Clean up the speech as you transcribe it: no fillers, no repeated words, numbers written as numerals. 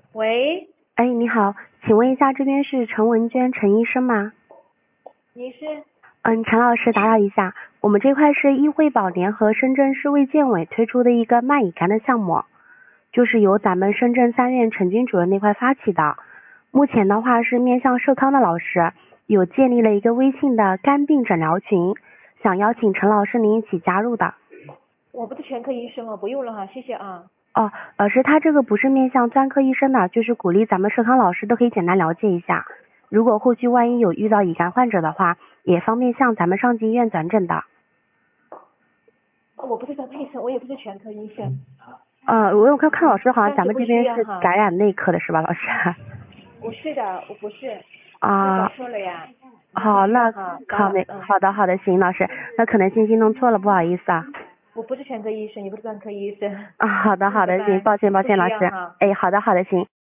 喂， 哎，你好，请问一下，这边是陈文娟陈医生吗？ 你是？ 陈老师打扰一下，我们这块是医惠保联合深圳市卫健委推出的一个麦乙肝的项目，就是由咱们深圳3院陈军主任那块发起的。目前的话是面向社康的老师，有建立了一个微信的肝病诊疗群，想邀请陈老师您一起加入的。 我不是全科医生哦，不用了哈，谢谢啊。 哦，老师，他这个不是面向专科医生的，就是鼓励咱们社康老师都可以简单了解一下。如果后续万一有遇到乙肝患者的话，也方便向咱们上级医院转诊的。 我不是专科医生，我也不是全科医生。 我有看老师好像咱们这边是暂时不需要哈。 感染内科的是吧，老师？ 不是的，我不是。 啊， 搞错了呀。 好，那好的好的，行，老师，那可能信息弄错了，不好意思啊。 我不是全科医生，也不是专科医生。 好的，行，抱歉，老师。哎，好的，行。